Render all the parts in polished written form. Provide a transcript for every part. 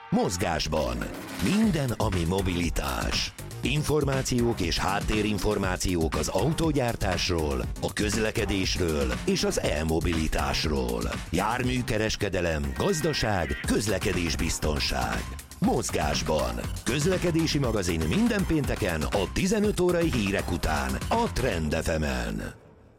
Mozgásban. Minden, ami mobilitás. Információk és háttérinformációk az autógyártásról, a közlekedésről és az e-mobilitásról. Járműkereskedelem, gazdaság, közlekedésbiztonság. Mozgásban. Közlekedési magazin minden pénteken a 15 órai hírek után a Trend FM-en.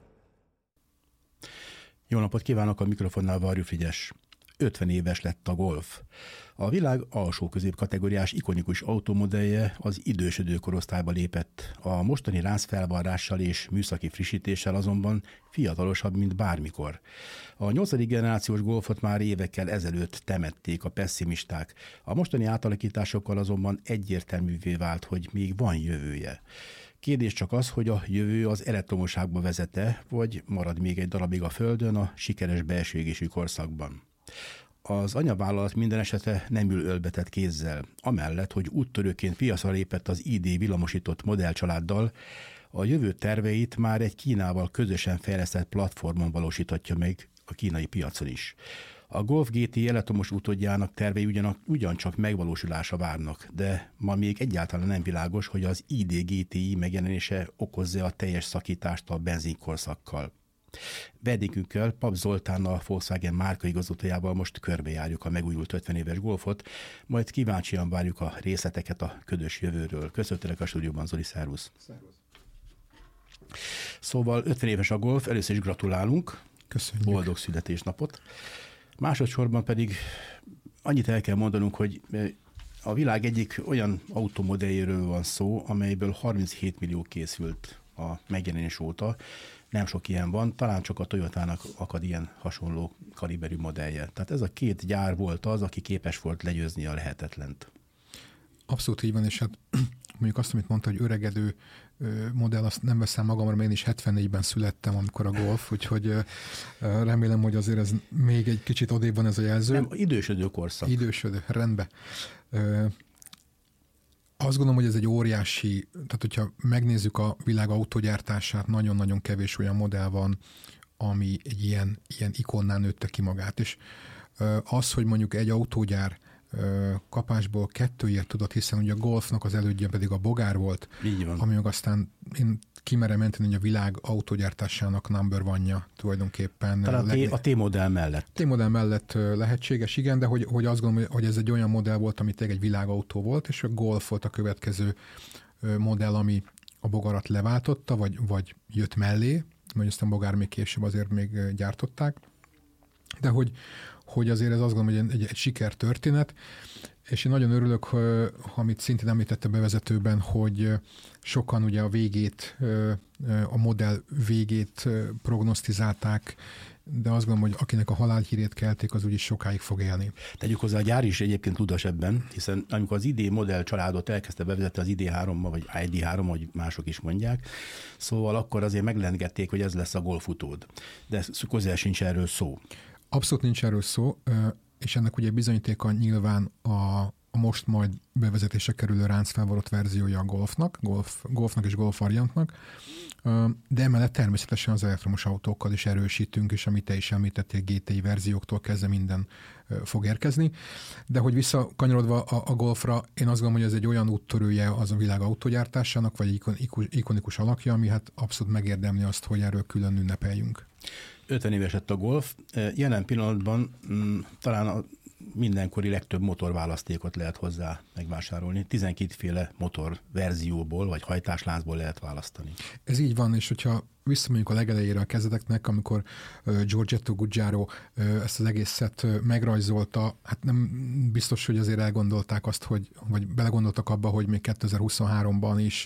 Jó napot kívánok, a mikrofonnál Varjú Frigyes. 50 éves lett a Golf. A világ alsó középkategóriás ikonikus automodellje az idősödő korosztályba lépett. A mostani rázfelvarrással és műszaki frissítéssel azonban fiatalosabb, mint bármikor. A 8. generációs Golfot már évekkel ezelőtt temették a pessimisták. A mostani átalakításokkal azonban egyértelművé vált, hogy még van jövője. Kérdés csak az, hogy a jövő az elektromosságba vezete, vagy marad még egy darabig a Földön a sikeres belső égésű korszakban. Az anyavállalat minden esetre nem ül ölbetett kézzel. Amellett, hogy úttörőként piacra lépett az ID villamosított modellcsaláddal, a jövő terveit már egy Kínával közösen fejlesztett platformon valósítatja meg a kínai piacon is. A Golf GTI elektromos utódjának tervei ugyancsak megvalósulásra várnak, de ma még egyáltalán nem világos, hogy az ID GTI megjelenése okozza a teljes szakítást a benzinkorszakkal. Vendégünkkel, Pap Zoltán, a Volkswagen márkaigazgatójával most körbejárjuk a megújult 50 éves Golfot, majd kíváncsian várjuk a részleteket a ködös jövőről. Köszöntelek a stúdióban, Zoli, szervusz! Szervusz! Szóval 50 éves a Golf, először is gratulálunk. Köszönjük! Boldog születésnapot! Másodszorban pedig annyit el kell mondanunk, hogy a világ egyik olyan automodelljéről van szó, amelyből 37 millió készült a megjelenés óta. Nem sok ilyen van, talán csak a Toyotának akad ilyen hasonló kaliberű modellje. Tehát ez a két gyár volt az, aki képes volt legyőzni a lehetetlent. Abszolút így van, és hát mondjuk azt, amit mondta, hogy öregedő modell, azt nem veszem magamra, mert én is 74-ben születtem, amikor a Golf, úgyhogy remélem, hogy azért ez még egy kicsit odébb van ez a jelző. Nem, idősödő korszak. Idősödő, rendben. Azt gondolom, hogy ez egy óriási, tehát hogyha megnézzük a világ autógyártását, nagyon-nagyon kevés olyan modell van, ami egy ilyen ikonnál nőtte ki magát. És az, hogy mondjuk egy autógyár kapásból 2 ilyet tudott, hiszen ugye a Golfnak az elődje pedig a Bogár volt, ami meg aztán én kimerem menteni, hogy a világ autógyártásának number one-ja tulajdonképpen. Talán a T-modell mellett. T-modell mellett lehetséges, igen, de hogy azt gondolom, hogy ez egy olyan modell volt, ami tényleg egy világautó volt, és a Golf volt a következő modell, ami a Bogarat leváltotta, vagy jött mellé, vagy aztán Bogár még később azért még gyártották. De hogy azért ez azt gondolom, hogy egy sikertörténet, és én nagyon örülök, amit szintén említette bevezetőben, hogy sokan ugye a végét, a modell végét prognosztizálták, de azt gondolom, hogy akinek a halálhírét kelték, az úgyis sokáig fog élni. Tegyük hozzá, a gyár is egyébként tudas ebben, hiszen amikor az ID modell családot elkezdte bevezetni az ID3-ma, vagy ID3, ahogy mások is mondják, szóval akkor azért meglendgették, hogy ez lesz a Golf utód. De közel sincs erről szó. Abszolút nincs erről szó, és ennek ugye bizonyítéka nyilván a most majd bevezetésre kerülő ráncfelvarott verziója a Golfnak és Golf variantnak, de emellett természetesen az elektromos autókkal is erősítünk, és amit te is említettél, GTI verzióktól kezdve minden fog érkezni. De hogy visszakanyarodva a Golfra, én azt gondolom, hogy ez egy olyan úttörője az a világ autógyártásának, vagy egy ikonikus alakja, ami hát abszolút megérdemli azt, hogy erről külön ünnepeljünk. 50 éves lett a Golf. Jelen pillanatban talán a mindenkori legtöbb motorválasztékot lehet hozzá megvásárolni. 12 féle motorverzióból vagy hajtásláncból lehet választani. Ez így van, és hogyha visszamegyünk a legelejére a kezdeteknek, amikor Giorgetto Giugiaro ezt az egészet megrajzolta, hát nem biztos, hogy azért elgondolták azt, vagy belegondoltak abba, hogy még 2023-ban is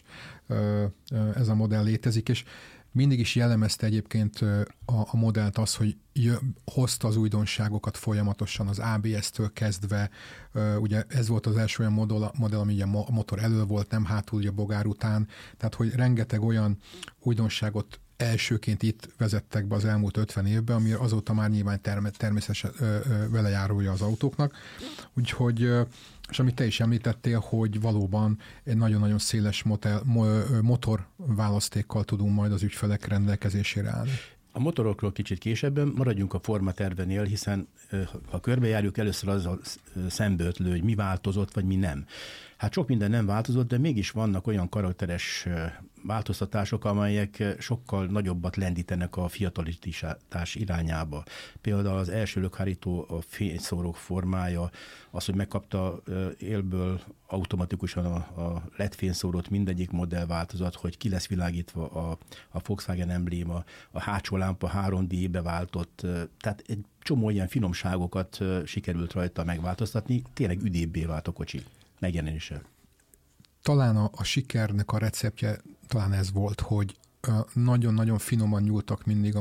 ez a modell létezik, és mindig is jellemezte egyébként a modellt az, hogy hozta az újdonságokat folyamatosan, az ABS-től kezdve. Ugye ez volt az első olyan modell, ami ugye a motor elől volt, nem hátul, ugye Bogár után. Tehát, hogy rengeteg olyan újdonságot elsőként itt vezettek be az elmúlt 50 évben, ami azóta már nyilván természetesen velejárója az autóknak. Úgyhogy, és amit te is említettél, hogy valóban egy nagyon-nagyon széles motorválasztékkal tudunk majd az ügyfelek rendelkezésére állni. A motorokról kicsit későbben, maradjunk a formatervenél, hiszen ha körbejárjuk, először az a szembeötlő, hogy mi változott, vagy mi nem. Hát sok minden nem változott, de mégis vannak olyan karakteres változtatások, amelyek sokkal nagyobbat lendítenek a fiatalítás irányába. Például az első lökhárító, a fényszórók formája, az, hogy megkapta élből automatikusan a LED fényszórót mindegyik modell változat, hogy ki lesz világítva a Volkswagen embléma, a hátsó lámpa 3D-be váltott, tehát egy csomó ilyen finomságokat sikerült rajta megváltoztatni, tényleg üdébbé vált a kocsi megjelenése. Talán a sikernek a receptje talán ez volt, hogy nagyon-nagyon finoman nyúltak mindig a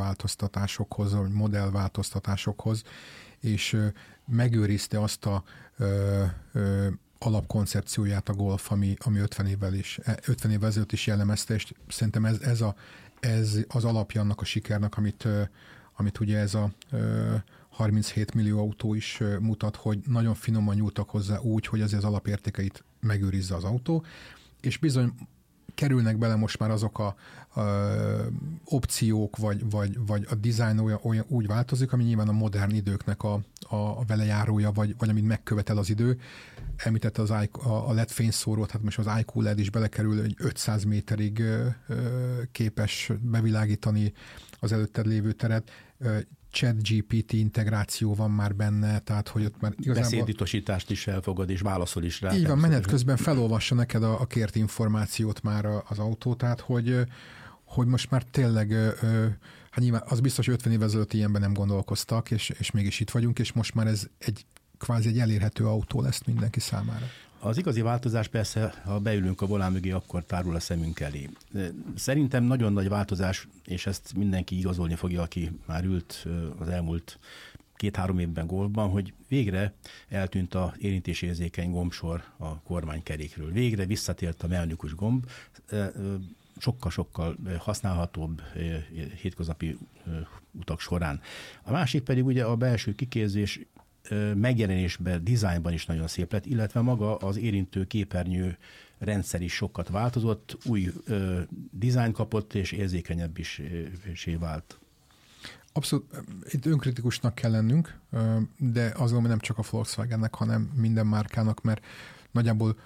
modellváltoztatásokhoz, és megőrizte azt a alapkoncepcióját a Golf, ami 50 évvel ezelőtt is jellemezte, és szerintem ez az alapja annak a sikernek, amit ugye ez a 37 millió autó is mutat, hogy nagyon finoman nyúltak hozzá úgy, hogy azért az alapértékeit megőrizze az autó, és bizony kerülnek bele most már azok a opciók, vagy a dizájn olyan úgy változik, ami nyilván a modern időknek a velejárója, vagy amit megkövetel az idő. Említette a LED fényszórót, hát most az IQ LED is belekerül, hogy 500 méterig képes bevilágítani az előtted lévő teret. ChatGPT integráció van már benne, tehát hogy ott már igazából... Beszéditosítást is elfogad, és válaszol is rá. Így van, menet közben felolvassa neked a kért információt már az autó, tehát hogy most már tényleg, hát nyilván az biztos, hogy 50 évvel ezelőtt ilyenben nem gondolkoztak, és mégis itt vagyunk, és most már ez kvázi egy elérhető autó lesz mindenki számára. Az igazi változás persze, ha beülünk a volán mögé, akkor tárul a szemünk elé. Szerintem nagyon nagy változás, és ezt mindenki igazolni fogja, aki már ült az elmúlt 2-3 évben Golfban, hogy végre eltűnt az érintésérzékeny gombsor a kormánykerékről. Végre visszatért a mechanikus gomb, sokkal-sokkal használhatóbb hétköznapi utak során. A másik pedig ugye a belső kikézés megjelenésben, dizájnban is nagyon szép lett, illetve maga az érintő képernyő rendszer is sokat változott, új dizájn kapott, és érzékenyebb is vált. Abszolút, itt önkritikusnak kell lennünk, de azon nem csak a Volkswagennek, hanem minden márkának, mert nagyjából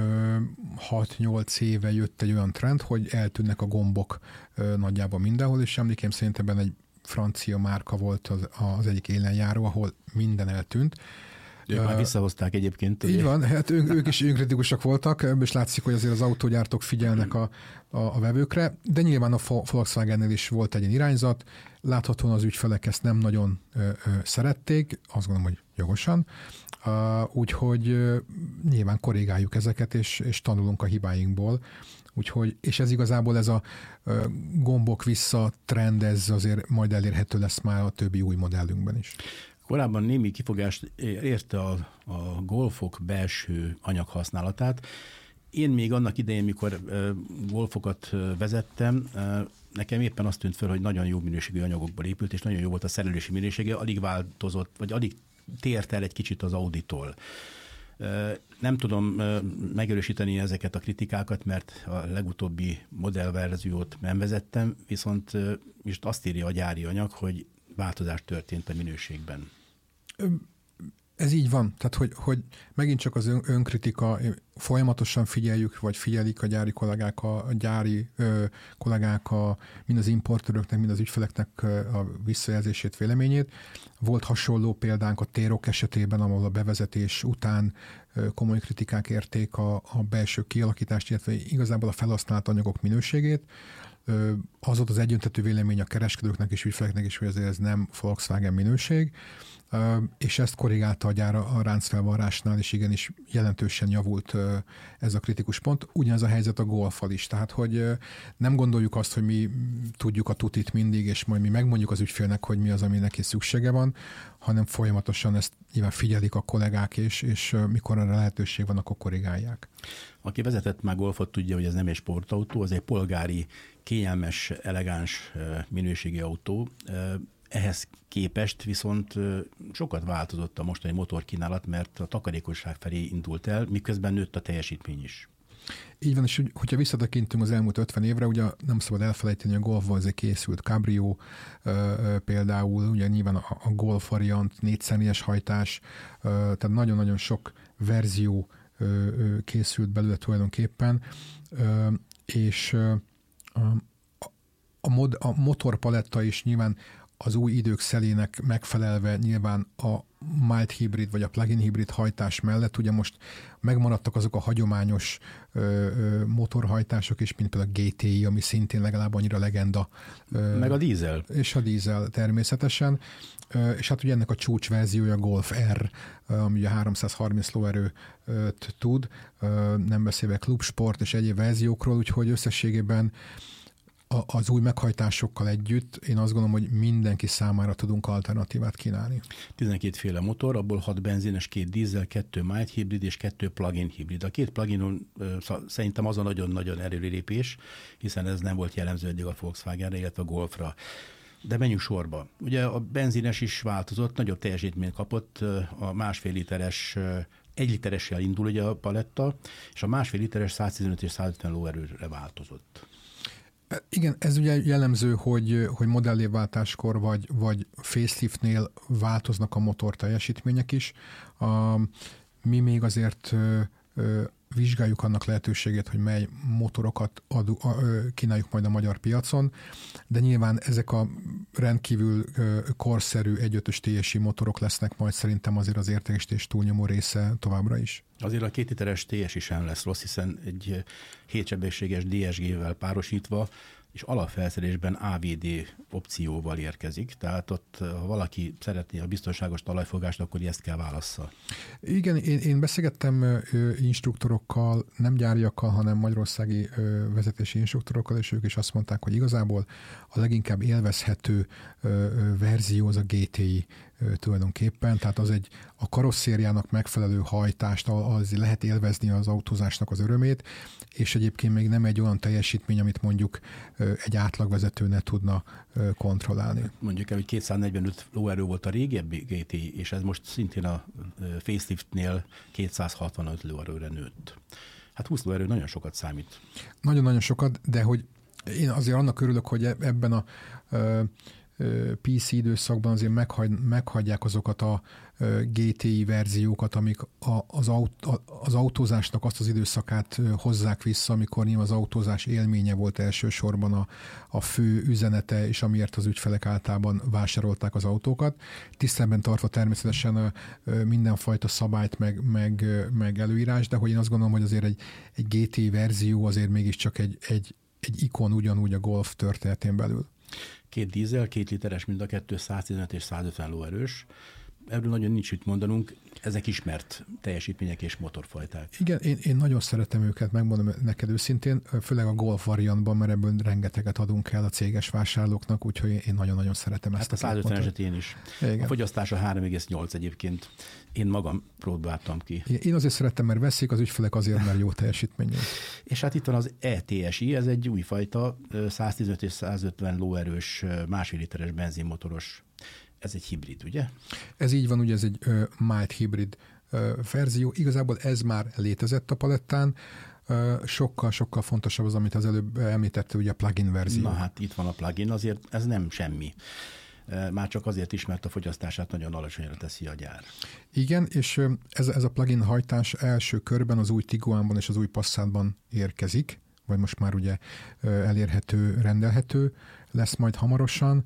6-8 éve jött egy olyan trend, hogy eltűnnek a gombok nagyjából mindenhol, és emlékeim szerint ebben egy francia márka volt az egyik élenjáró, ahol minden eltűnt. Ők már visszahozták egyébként. Így van, hát ők is önkritikusak voltak, és látszik, hogy azért az autógyártók figyelnek a vevőkre, de nyilván a Volkswagennél is volt egy irányzat, láthatóan az ügyfelek ezt nem nagyon szerették, azt gondolom, hogy jogosan, úgyhogy nyilván korrigáljuk ezeket, és tanulunk a hibáinkból. Úgyhogy, és ez igazából ez a gombok vissza trend, ez azért majd elérhető lesz már a többi új modellünkben is. Korábban némi kifogást érte a Golfok belső anyaghasználatát. Én még annak idején, mikor Golfokat vezettem, nekem éppen azt tűnt fel, hogy nagyon jó minőségű anyagokból épült, és nagyon jó volt a szerelési minősége, alig változott, vagy alig tért el egy kicsit az Auditól. Nem tudom megerősíteni ezeket a kritikákat, mert a legutóbbi modellverziót nem vezettem, viszont most azt írja a gyári anyag, hogy változás történt a minőségben. Ez így van, tehát hogy megint csak az önkritika, folyamatosan figyeljük, vagy figyelik a gyári kollégák, mind az importőröknek, mind az ügyfeleknek a visszajelzését, véleményét. Volt hasonló példánk a T-Roc esetében, ahol a bevezetés után komoly kritikák érték a belső kialakítást, illetve igazából a felhasznált anyagok minőségét. Az volt az egyöntetű vélemény a kereskedőknek és ügyfeleknek is, hogy ez nem Volkswagen minőség, és ezt korrigálta a gyár a ráncfelvarrásnál, és igenis jelentősen javult ez a kritikus pont. Ugyanez a helyzet a Golffal is, tehát hogy nem gondoljuk azt, hogy mi tudjuk a tutit mindig, és majd mi megmondjuk az ügyfélnek, hogy mi az, ami neki szüksége van, hanem folyamatosan ezt nyilván figyelik a kollégák, és mikor erre lehetőség van, akkor korrigálják. Aki vezetett már Golfot, tudja, hogy ez nem egy sportautó, az egy polgári, kényelmes, elegáns minőségi autó. Ehhez képest viszont sokat változott a mostani motorkínálat, mert a takarékosság felé indult el, miközben nőtt a teljesítmény is. Így van, és hogyha visszatekintünk az elmúlt 50 évre, ugye nem szabad elfelejteni, hogy a Golfból azért készült Cabrio például, ugye nyilván a Golf variant, 4x4-es hajtás, tehát nagyon-nagyon sok verzió készült belőle tulajdonképpen, és a motorpaletta is nyilván az új idők szelének megfelelve nyilván a mild hibrid vagy a plug-in hibrid hajtás mellett ugye most megmaradtak azok a hagyományos motorhajtások is, mint például a GTI, ami szintén legalább annyira legenda. Meg a dízel. És a dízel természetesen. És hát ugye ennek a csúcsverziója Golf R, ami ugye 330 lóerőt tud, nem beszélve klubsport és egyéb verziókról, úgyhogy összességében az új meghajtásokkal együtt én azt gondolom, hogy mindenki számára tudunk alternatívát kínálni. 12 féle motor, abból 6 benzines, 2 dízel, 2 mild hibrid és 2 plug-in hibrid. A 2 plug-inon szerintem az a nagyon-nagyon erőlépés, hiszen ez nem volt jellemző eddig a Volkswagenre, illetve a Golfra. De menjünk sorba. Ugye a benzines is változott, nagyobb teljesítményt kapott, a 1,5 literes 1 literessel indul ugye a paletta, és a 1,5 literes 115 és 150 lóerőre változott. Igen, ez ugye jellemző, hogy modellévváltáskor vagy faceliftnél változnak a motor teljesítmények is. Mi még azért vizsgáljuk annak lehetőségét, hogy mely motorokat kínáljuk majd a magyar piacon, de nyilván ezek a rendkívül korszerű 1.5-ös TSI motorok lesznek majd szerintem azért az értékesítés túlnyomó része továbbra is. Azért a 2 literes TSI sem lesz rossz, hiszen egy 7 sebességes DSG-vel párosítva és alapfelszerelésben AVD opcióval érkezik, tehát ott, ha valaki szeretné a biztonságos talajfogást, akkor ezt kell válassza. Igen, én beszélgettem instruktorokkal, nem gyáriakkal, hanem magyarországi vezetési instruktorokkal, és ők is azt mondták, hogy igazából a leginkább élvezhető verzió az a GTI tulajdonképpen, tehát az a karosszériának megfelelő hajtást, az lehet élvezni az autózásnak az örömét, és egyébként még nem egy olyan teljesítmény, amit mondjuk egy átlagvezető ne tudna kontrollálni. Mondjuk el, hogy 245 lóerő volt a régebbi GTI, és ez most szintén a faceliftnél 265 lóerőre nőtt. Hát 20 lóerő nagyon sokat számít. Nagyon-nagyon sokat, de hogy én azért annak örülök, hogy ebben a PC időszakban azért meghagyják azokat a GTI verziókat, amik az autózásnak azt az időszakát hozzák vissza, amikor nyilván az autózás élménye volt elsősorban a fő üzenete, és amiért az ügyfelek általában vásárolták az autókat. Tiszteletben tartva természetesen mindenfajta szabályt meg előírás, de hogy én azt gondolom, hogy azért egy GTI verzió azért mégiscsak egy ikon ugyanúgy a Golf történetén belül. 2 dízel, 2 literes, mind a kettő 115 és 150 lóerős. Erről nagyon nincs mit mondanunk, ezek ismert teljesítmények és motorfajták. Igen, én nagyon szeretem őket, megmondom neked őszintén, főleg a Golf variantban, mert ebből rengeteget adunk el a céges vásárlóknak, úgyhogy én nagyon-nagyon szeretem ezt. Hát a 150 esetén is. Igen. A fogyasztása 3,8 egyébként. Én magam próbáltam ki. Én azért szerettem, mert veszik, az ügyfelek azért, mert jó teljesítményű. És hát itt van az ETSI, ez egy újfajta 115 és 150 lóerős 1,5 literes benzinmotoros. Ez egy hibrid, ugye? Ez így van, ugye ez egy mild hibrid verzió. Igazából ez már létezett a palettán. Sokkal fontosabb az, amit az előbb említette, ugye a plug-in verzió. Na hát itt van a plug-in, azért ez nem semmi. Már csak azért is, mert a fogyasztását nagyon alacsonyra teszi a gyár. Igen, és ez a plug-in hajtás első körben az új Tiguanban és az új Passatban érkezik, vagy most már ugye elérhető, rendelhető lesz majd hamarosan.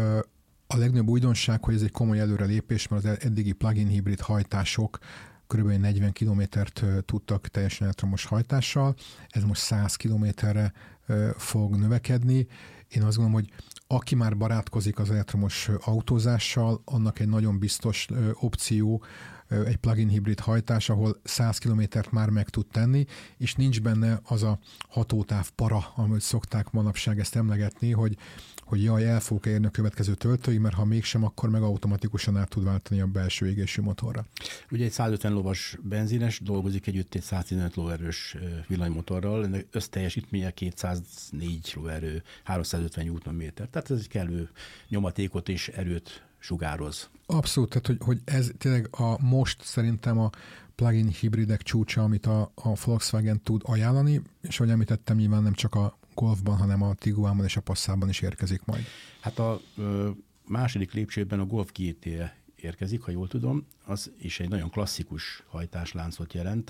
A legnagyobb újdonság, hogy ez egy komoly előrelépés, mert az eddigi plug-in hibrid hajtások kb. 40 kilométert tudtak teljesen elektromos hajtással, ez most 100 kilométerre fog növekedni. Én azt gondolom, hogy aki már barátkozik az elektromos autózással, annak egy nagyon biztos opció egy plug-in hibrid hajtás, ahol 100 kilométert már meg tud tenni, és nincs benne az a hatótáv para, amit szokták manapság ezt emlegetni, hogy jaj, el fogok érni a következő töltőig, mert ha mégsem, akkor meg automatikusan át tud váltani a belső égésű motorra. Ugye egy 150 lovas benzines dolgozik együtt egy 115 lóerős villanymotorral, ennek összteljesítménye 204 lóerő, 350 Nm. Tehát ez egy kellő nyomatékot és erőt sugároz. Abszolút, tehát hogy ez tényleg most szerintem a plug-in hibridek csúcsa, amit a Volkswagen tud ajánlani, és ahogy említettem, nyilván nem csak a Golfban, hanem a Tiguanban és a Passatban is érkezik majd. Hát a második lépcsőben a Golf GT érkezik, ha jól tudom, az is egy nagyon klasszikus hajtásláncot jelent.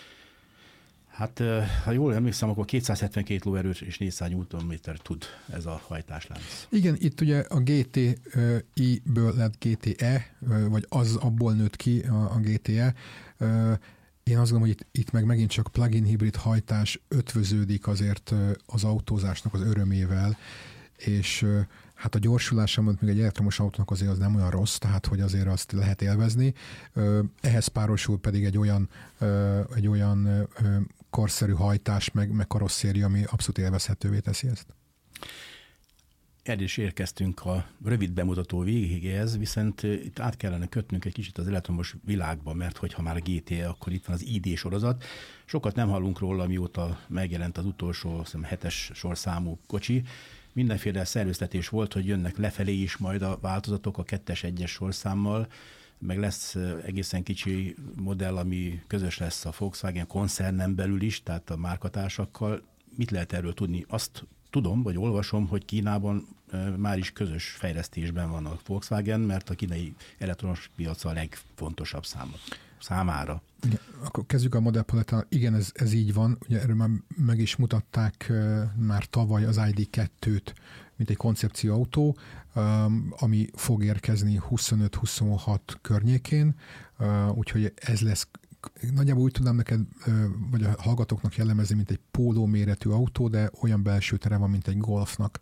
Hát, ha jól emlékszem, akkor 272 lóerő és 400 Nm tud ez a hajtáslánc. Igen, itt ugye a GTI-ből lett GTE, vagy az abból nőtt ki a GTE. Én azt gondolom, hogy itt meg megint csak plug-in hibrid hajtás ötvöződik azért az autózásnak az örömével, és hát a gyorsulása, még egy elektromos autónak azért az nem olyan rossz, tehát hogy azért azt lehet élvezni. Ehhez párosul pedig egy olyan korszerű hajtás, meg karosszéria, ami abszolút élvezhetővé teszi ezt. El is érkeztünk a rövid bemutató végéhez, viszont itt át kellene kötnünk egy kicsit az elektromos világba, mert hogyha már a GTE, akkor itt van az ID sorozat. Sokat nem hallunk róla, mióta megjelent az utolsó 7-es sorszámú kocsi. Mindenféle szerveztetés volt, hogy jönnek lefelé is majd a változatok a 2-es, 1-es sorszámmal, meg lesz egészen kicsi modell, ami közös lesz a Volkswagen koncernen belül is, tehát a márkatársakkal. Mit lehet erről tudni? Azt tudom, vagy olvasom, hogy Kínában már is közös fejlesztésben van a Volkswagen, mert a kínai elektromos piac a legfontosabb számára. Igen, akkor kezdjük a modellpalettával. Igen, ez így van. Ugye erről már meg is mutatták már tavaly az ID2-t, mint egy koncepcióautó, ami fog érkezni 25-26 környékén, úgyhogy ez lesz. Nagyjából úgy tudnám neked, vagy a hallgatóknak jellemezni, mint egy póló méretű autó, de olyan belső tere van, mint egy Golfnak.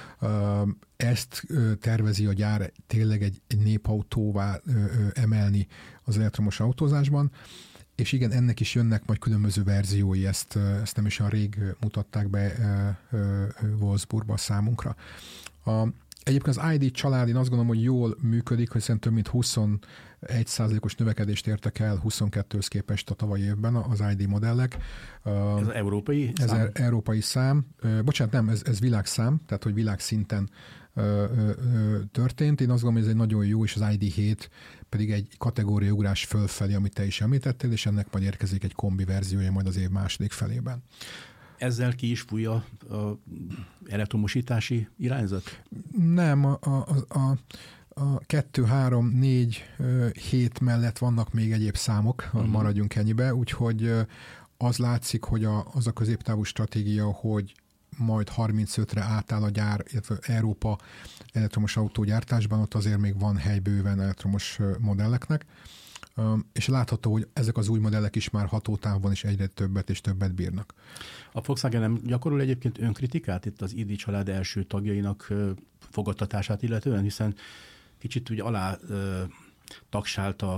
Ezt tervezi a gyár tényleg egy népautóvá emelni az elektromos autózásban, és igen, ennek is jönnek majd különböző verziói, ezt nem is olyan rég mutatták be Wolfsburgba számunkra. Egyébként az ID család, én azt gondolom, hogy jól működik, hiszen több mint 21%-os növekedést értek el 22-höz képest a tavalyi évben az ID modellek. Ez az európai szám? Ez európai szám. Bocsánat, nem, ez világszám, tehát hogy világszinten történt. Én azt gondolom, hogy ez egy nagyon jó, és az ID7 pedig egy kategóriaugrás fölfelé, amit te is említettél, és ennek majd érkezik egy kombi verziója majd az év második felében. Ezzel ki is fúj a elektromosítási irányzat? Nem, a 2, 3, 4, 7 mellett vannak még egyéb számok, maradjunk ennyibe, úgyhogy az látszik, hogy az a középtávú stratégia, hogy majd 35-re átáll a gyár, illetve Európa elektromos autógyártásban, ott azért még van hely bőven elektromos modelleknek, és látható, hogy ezek az új modellek is már hatótávban is egyre többet és többet bírnak. A Volkswagen nem gyakorol egyébként önkritikát itt az ID család első tagjainak fogadtatását illetően, hiszen kicsit úgy alá tagsálta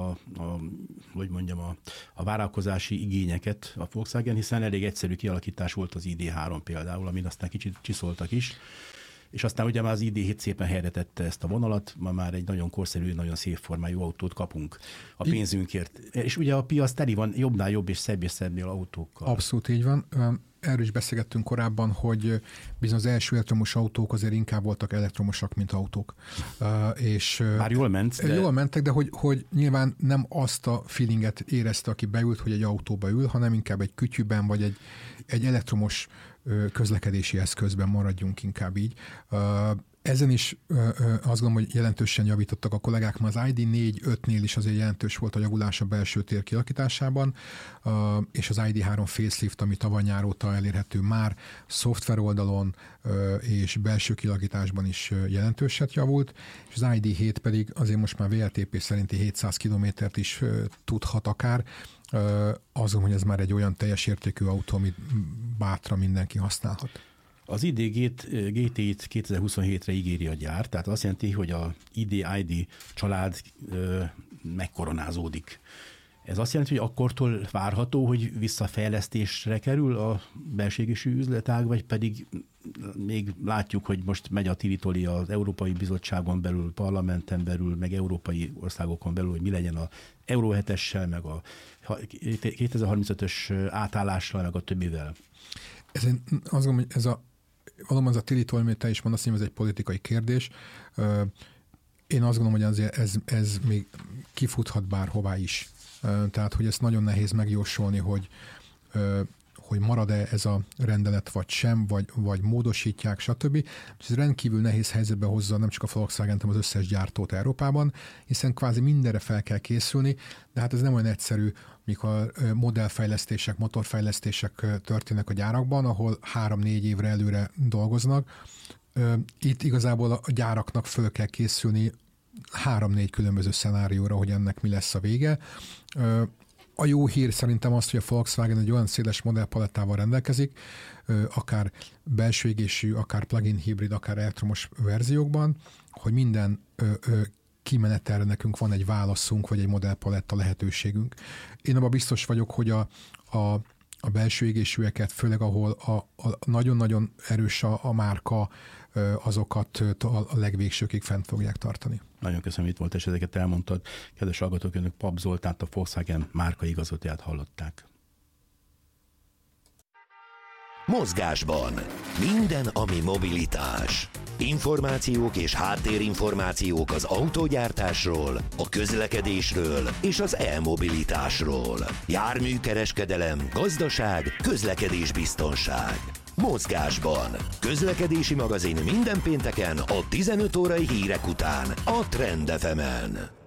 a várakozási igényeket a Volkswagen, hiszen elég egyszerű kialakítás volt az ID3 például, amin aztán kicsit csiszoltak is. És aztán ugye már az ID7 szépen helyre tette ezt a vonalat, ma már egy nagyon korszerű, nagyon szép formájú autót kapunk a pénzünkért. És ugye a piac teli van jobbnál jobb és szebbnél autókkal. Abszolút így van. Erről is beszélgettünk korábban, hogy bizony az első elektromos autók azért inkább voltak elektromosak, mint autók. Már jól ment. Jól mentek, de hogy nyilván nem azt a feelinget érezte, aki beült, hogy egy autóba ül, hanem inkább egy kütyűben, vagy egy elektromos közlekedési eszközben, maradjunk inkább így. Ezen is azt gondolom, hogy jelentősen javítottak a kollégák, mert az ID4-5-nél is azért jelentős volt a javulás a belső tér kialakításában, és az ID3 facelift, ami tavaly nyár óta elérhető már szoftver oldalon és belső kialakításban is jelentőset javult, és az ID7 pedig azért most már VLTP szerinti 700 kilométert is tudhat akár, azon, hogy ez már egy olyan teljes értékű autó, amit bátran mindenki használhat. Az ID GT-t 2027-re ígéri a gyár, tehát azt jelenti, hogy a ID család megkoronázódik. Ez azt jelenti, hogy akkortól várható, hogy visszafejlesztésre kerül a belségésű üzletág, vagy pedig még látjuk, hogy most megy a tili-toli az Európai Bizottságon belül, parlamenten belül, meg európai országokon belül, hogy mi legyen a Euró 7-essel, meg a 2035-ös átállással, meg a többivel. Azt gondolom, hogy valóban ez a tili-toli, amit te is mondasz, ez egy politikai kérdés. Én azt gondolom, hogy azért ez még kifuthat bárhová is. Tehát, hogy ezt nagyon nehéz megjósolni, hogy marad-e ez a rendelet, vagy sem, vagy módosítják, stb. Ez rendkívül nehéz helyzetbe hozza nem csak a Volkswagen, hanem az összes gyártót Európában, hiszen kvázi mindenre fel kell készülni, de hát ez nem olyan egyszerű, mikor modellfejlesztések, motorfejlesztések történnek a gyárakban, ahol 3-4 évre előre dolgoznak. Itt igazából a gyáraknak föl kell készülni 3-4 különböző szenárióra, hogy ennek mi lesz a vége. A jó hír szerintem az, hogy a Volkswagen egy olyan széles modellpalettával rendelkezik, akár belső égésű, akár plug-in hibrid, akár elektromos verziókban, hogy minden kimenetelre nekünk van egy válaszunk, vagy egy modellpaletta lehetőségünk. Én abban biztos vagyok, hogy a belső égésűeket, főleg ahol a nagyon-nagyon erős a márka, azokat a legvégsőkig fent fogják tartani. Nagyon köszönöm, itt volt, és ezeket elmondtad. Kedves hallgatók, önök Pap Zoltánt, a Volkswagen márka igazgatóját hallották. Mozgásban. Minden, ami mobilitás. Információk és háttérinformációk az autógyártásról, a közlekedésről és az e-mobilitásról. Járműkereskedelem, gazdaság, közlekedésbiztonság. Mozgásban. Közlekedési magazin minden pénteken a 15 órai hírek után a Trend FM-en.